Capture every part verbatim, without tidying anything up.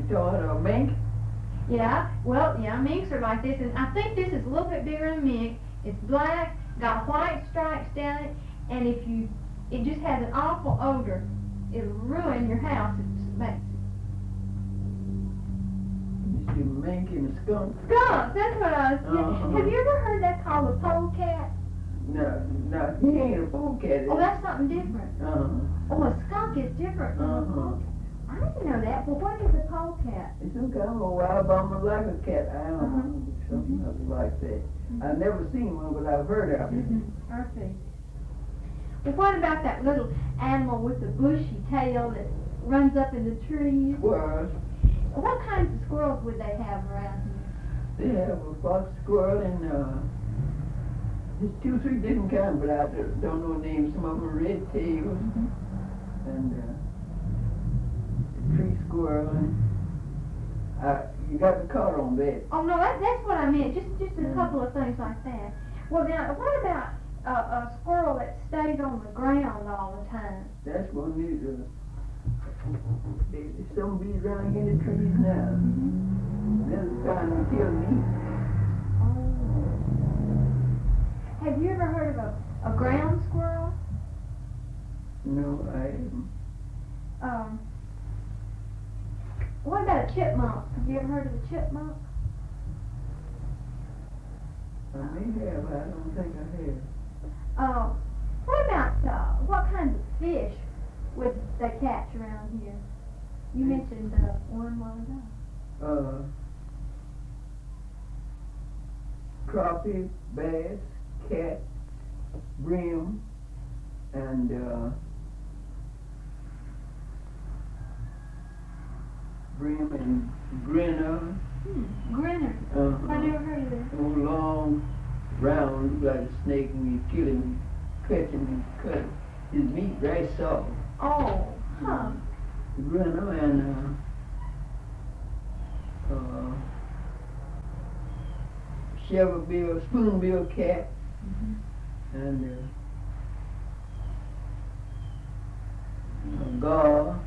talking about a mink? Yeah, well, yeah, minks are like this, and I think this is a little bit bigger than a mink. It's black, got white stripes down it, and if you, it just has an awful odor. It'll ruin your house if it smells. You see a mink and a skunk? Skunk, that's what I was saying. Uh-huh. Have you ever heard that called a polecat? No, no, he ain't a polecat. Oh, that's something different. Uh-huh. Oh, a skunk is different from a Uh-huh. polecat. I didn't know that. Well, what is a polecat? It's some kind of a wild bomber like a cat. I don't Uh-huh. know, something else like that. I've never seen one, but I've heard of it. Mm-hmm. I see. Well, what about that little animal with the bushy tail that runs up in the trees? Squirrels. What kinds of squirrels would they have around here? They have a fox squirrel and uh, there's two or three different kinds, but I don't don't know the names. Some of them are red tails and uh, tree squirrel. And, uh, you got the color on that. Oh no, that, that's what I meant. Just just a Mm. couple of things like that. Well, now what about uh, a squirrel that stays on the ground all the time? That's one of these. Uh, there's some bees around here in the trees now. That's trying to kill me. Oh. Have you ever heard of a, a ground squirrel? No, I haven't. Um. What about a chipmunk? Have you ever heard of a chipmunk? I may have, I don't think I have. Uh, what about uh, what kinds of fish would they catch around here? You mentioned uh, one while ago. Uh, crappie, bass, cat, brim, and uh, brim and grinner. Hmm. Grinner. Uh-huh. I never heard of that. Those long, round, look like a snake, and you kill him, catch him, and cut him. His meat right soft. Oh, huh. The grinner and uh, uh, shovelbill, spoonbill cat, Mm-hmm. and uh, a gar.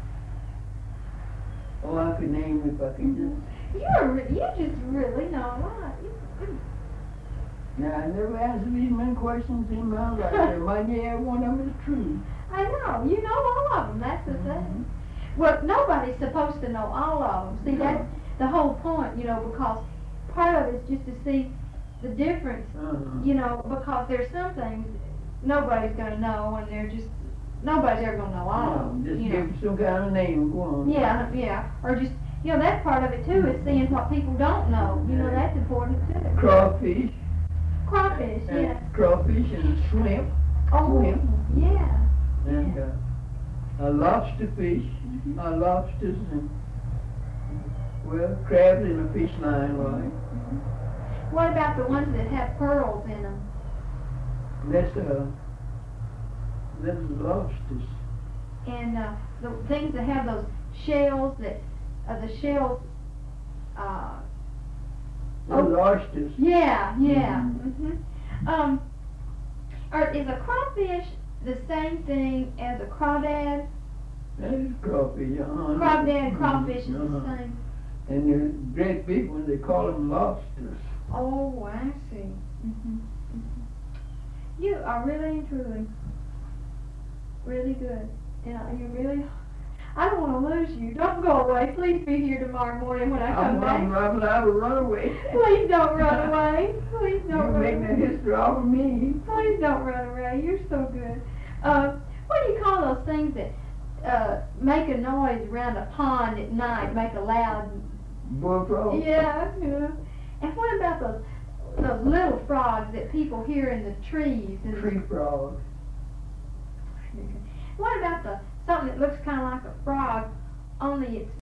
Oh, I could name if I could just. You're re- you just really know a lot. You- Now, I never answered these many questions in my life. There might be every one of them is true. I know. You know all of them. That's the thing. Well, nobody's supposed to know all of them. See, No. that's the whole point, you know, because part of it is just to see the difference, Uh-huh. you know, because there's some things nobody's going to know, and they're just, nobody's ever going to know all of No, them. just you give know. some kind of name, go on. Yeah, yeah. Or just, you know, that's part of it too, is seeing what people don't know. You know, that's important too. Crawfish, Crawfish, and yeah. crawfish and shrimp, Oh, shrimp. yeah. and uh, a lobster fish, Mhm. uh, lobsters, and well, crabs in a fish line, like What about the ones that have pearls in them? that's uh, that's lobsters. And uh, the things that have those shells that, uh, the shells, uh, Those Oh. oysters. yeah, yeah. Mhm. hmm Um, or is a crawfish the same thing as a crawdad? That is crawfish. Uh-huh. Crawdad and Mhm. crawfish is the Uh-huh. same. And they're great big ones. They call them lobsters. Oh, I see. hmm You are really and truly really good. And I- you really, I don't want to lose you. Don't go away. Please be here tomorrow morning when I come I'm, I'm, back. I'm liable to run away. Please don't run away. Please You don't make run the away. history off of me. Please don't run away. You're so good. Uh, what do you call those things that uh, make a noise around a pond at night, make a loud? Bullfrog. Yeah, yeah. And what about those those little frogs that people hear in the trees? And Tree frog. what about the something that looks kind of like a frog, only it's